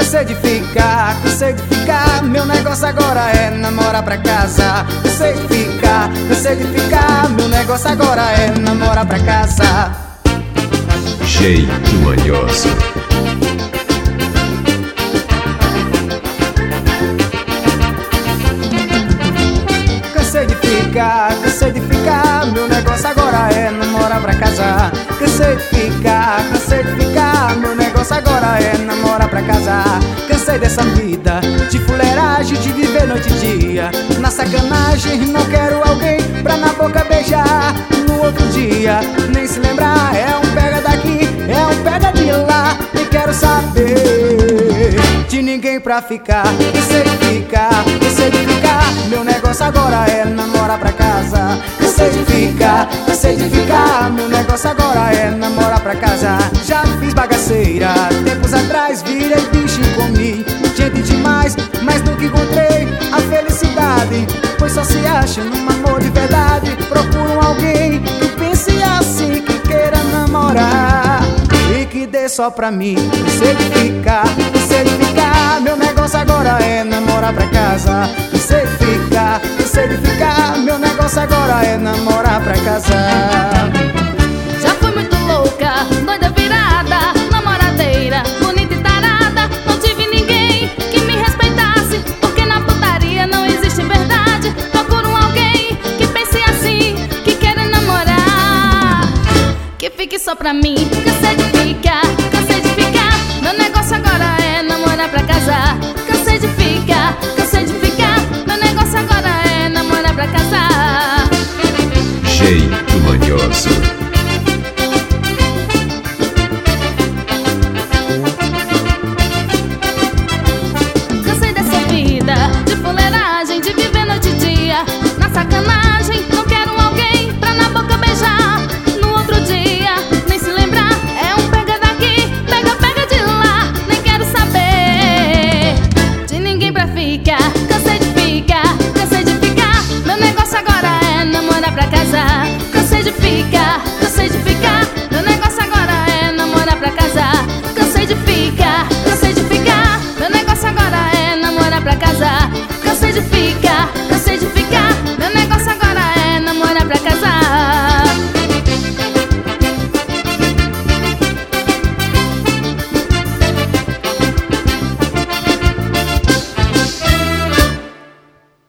Cansei de ficar, meu negócio agora é namorar pra casa. Cansei de ficar, meu negócio agora é namorar pra casa. Jeito manhoso. Cansei de ficar, meu negócio agora é namorar pra casa. Cansei de ficar, meu negócio agora é namorar pra casa. Cansei dessa vida de fuleiragem, de viver noite e dia na sacanagem. Não quero alguém pra na boca beijar no outro dia, nem se lembrar. É um pega daqui, é um pega de lá. Nem quero saber de ninguém pra ficar. Cansei de ficar, meu negócio agora é namorar pra casa. Cansei de ficar, meu negócio agora é namorar pra casa. Já fiz bagaceira, tempos atrás virei bicho e comi gente demais, mas nunca encontrei a felicidade, pois só se acha num amor de verdade. Procuro alguém que pense assim, que queira namorar e que dê só pra mim. Cansei de ficar, meu negócio agora é namorar pra casa. Cansei de ficar, meu negócio agora é namorar pra casa. Já fui muito louca, doida virada, namoradeira, bonita e tarada. Não tive ninguém que me respeitasse, porque na putaria não existe verdade. Procuro alguém que pense assim, que queira namorar, que fique só pra mim.